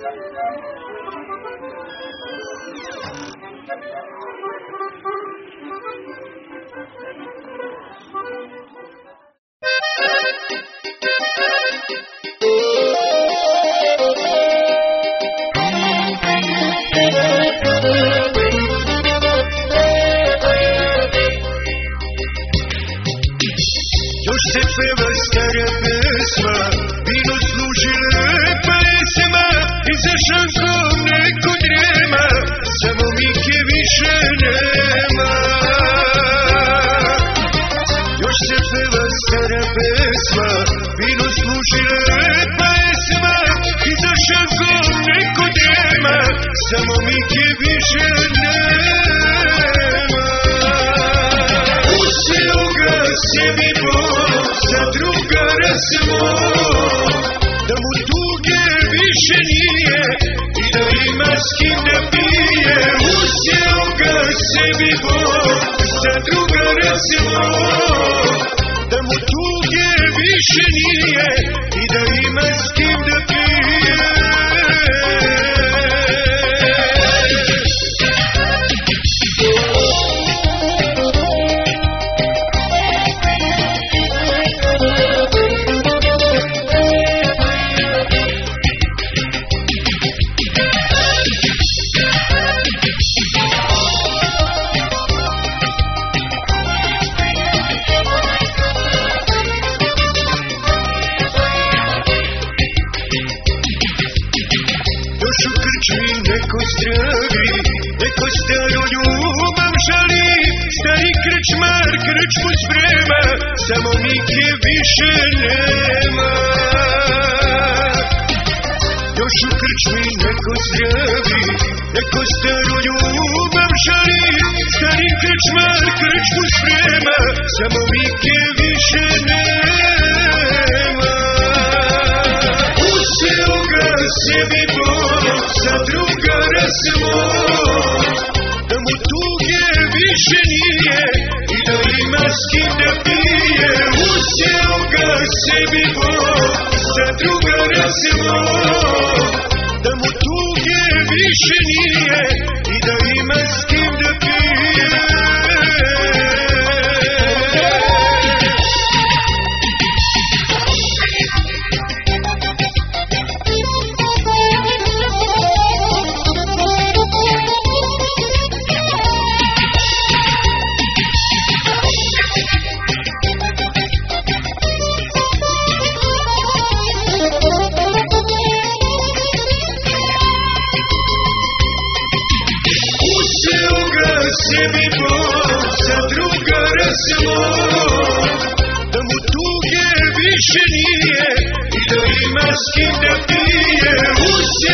Još se peva stara pesma, vino služile pesma, i za šankom neko drema, samo Mike više nema. Još se peva stara pesma, vino služile pesma, i za šankom neko drema, samo Mike više nema. Uzeo ga sebi Bog za drugara svog, da mu tuge više nije i da ima s kim da pije. Uzeo ga sebi Bog za drugara svog, da mu tuge više nije i da ima s kim da pije. Neko zdravi, neko staru ljubav žali, stari krčmar krčmu sprema, samo Mike više nema. Još u krčmi neko zdravi, neko staru ljubav žali, stari krčmar krčmu sprema, samo Mike više nema. Uzeo ga sebi Bog za drugara svog, da mu tuge više nije i da ima s kim da pije. Uzeo ga sebi Bog za drugara svog, da mu tuge više nije i da ima s kim da pije. Sebi Bog za drugara svog, da mu tuge više nije i da ima s kim da pije.